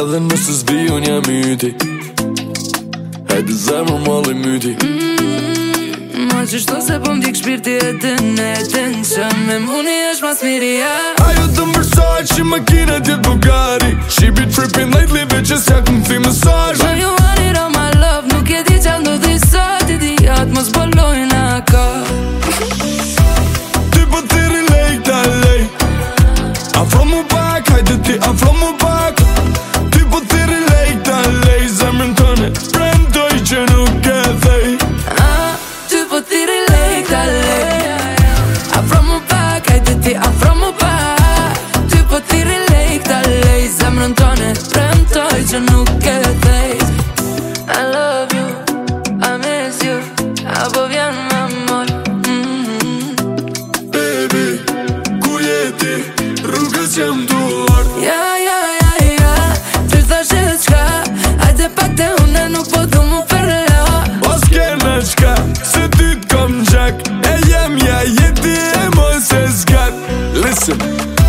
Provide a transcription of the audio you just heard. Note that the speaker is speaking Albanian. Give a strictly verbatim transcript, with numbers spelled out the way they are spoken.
Edhe nëse s'bi unë jam yti. Hajde zemër malli myti. mm, Ma qështu se po m'dik shpirti e din e din që me muni është mas miria. Ajo të mërsoj që makina t'jet Bugatti. She be tripping lately bitches ja këm thi mesazh. When you want it all my love, nuk e di qa ndodhi sot. Idiot mos bolojnë ka. Ty po ti relate ta lej. Afro mu pak, hajde ti afro mu pak. Ty po ti relate ta lej. Zemrën tëne premtoj që nuk e thej. Ah, ty po ti relate ta lej. Afro mu pak, hajde ti afro mu pak. Ty po ti relate ta lej. Zemrën tëne premtoj që nuk e thej. I love you, I miss you. Apo vjen më mor. Baby, ku jeti, rrugës jam duar. Ja, ja, ja, ja. Ty thashe qka, hajde pak te une nuk po du mu përla. Mos kena qka, se ty t'kom gjak. E jem ja jeti e mos e zgat. Listen